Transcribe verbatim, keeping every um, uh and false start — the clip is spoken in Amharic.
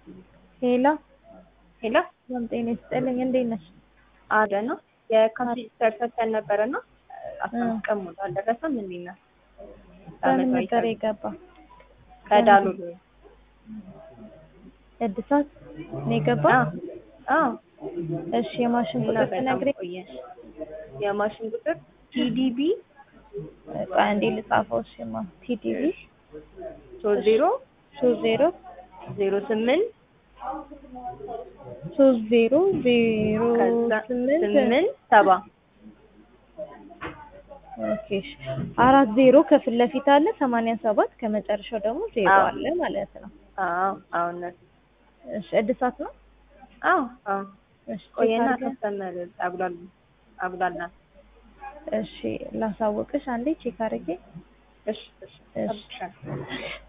ሄሎ ሄሎ ሰላም ጤና ይስጥልኝ እንዴት ነሽ? አደ ነው የኮምፒውተር ፈተና ነበረና አስራ እ አምስት ቀን ሙሉ አልደረሰም እንዴ ነው? በምን ነበር የገባው? ከዳሉ እድሳት ነው የገባው? አዎ እሺ የማሽን እና ቁጥር በጣም ትነግሪኝ? ቆየሽ። የማሽን ቁጥር ቲዲቢ ቆይ አንዴ ልጻፈው። እሺ ማ ቲዲቢ ሶስት ዜሮ ሶስት ዜሮ ዜሮ ስምንት ሶስት ዜሮ ዜሮ ከዛ ስምንት ስምንት ሰባ ኦኬ እሺ አራት ዜሮ ከፊት ለፊት አለ ሰማንያ ሰባት ከመጨረሻው ደግሞ ዜሮ አዎ። አለ ማለት ነው። አዎ አሁን ነው። እሺ እድሳት ነው? አዎ አዎ እሺ ቆየና ቼክ አድርገን- ከስተመር አጉላል አጉላልና እሺ ላሳውቅሽ አንዴ ቼክ አድርጌ እሺ እሺ እሺ ጠብቅሻለሁ።